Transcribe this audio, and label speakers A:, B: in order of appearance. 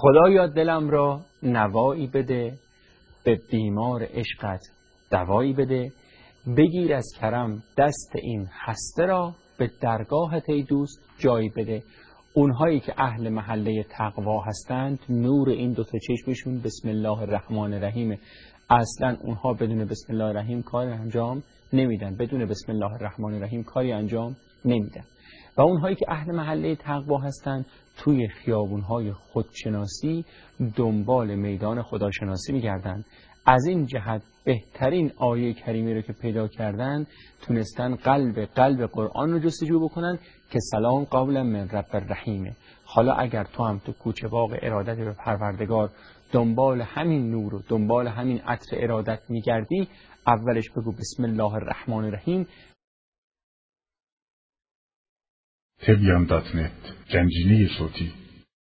A: خدایا دلم را نوایی بده، به بیمار عشقت دوایی بده. بگیر از کرم دست این خسته را، به درگاهت ای دوست جایی بده. اونهایی که اهل محله تقوا هستند، نور این دوتا چشمشون بسم الله الرحمن الرحیم. اصلا اونها بدون بسم الله الرحیم کاری انجام نمیدن، بدون بسم الله الرحمن الرحیم کاری انجام نمیدن. و اونهایی که اهل محله تقوا هستند، توی خیابونهای خودشناسی دنبال میدان خداشناسی میگردن. از این جهت بهترین آیه کریمی رو که پیدا کردن، تونستن قلب قرآن رو جستجو بکنن که سلام قولا من رب الرحیم. حالا اگر تو هم تو کوچه باغ ارادت به پروردگار دنبال همین نور و دنبال همین عطر ارادت میگردی، اولش بگو بسم الله الرحمن الرحیم.
B: تبیان.net گنجینه صوتی